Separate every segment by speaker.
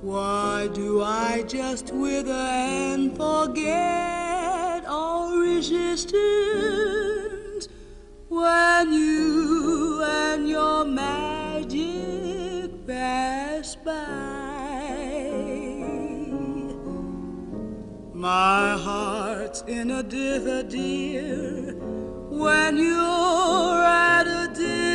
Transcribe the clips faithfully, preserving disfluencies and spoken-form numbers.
Speaker 1: Why do I just wither and forget all resistance when you and your magic pass by? My heart's in a dither, dear, when you're at a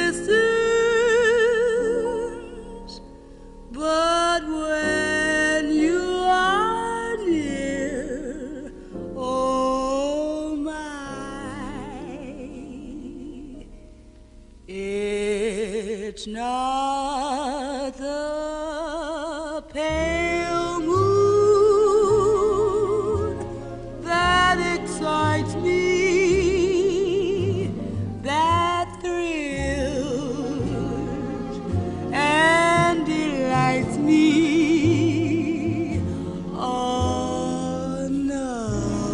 Speaker 1: distance, but when you are near, oh my, it's not the pale moon that excites me, that thrills and delights me. Oh no,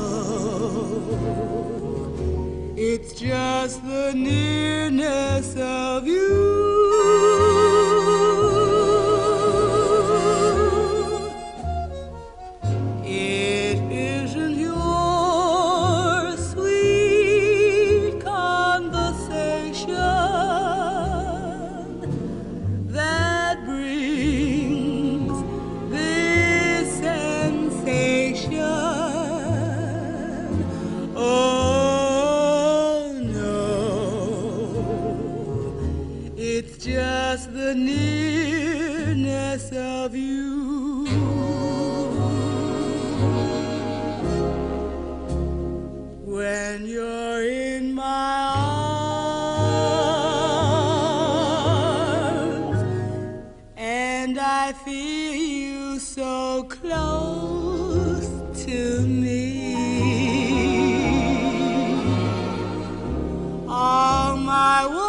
Speaker 1: it's just the nearness of you. It isn't your sweet conversation that brings this sensation. Oh no, it's just the nearness of you. When you're in my arms and I feel you so close to me, all my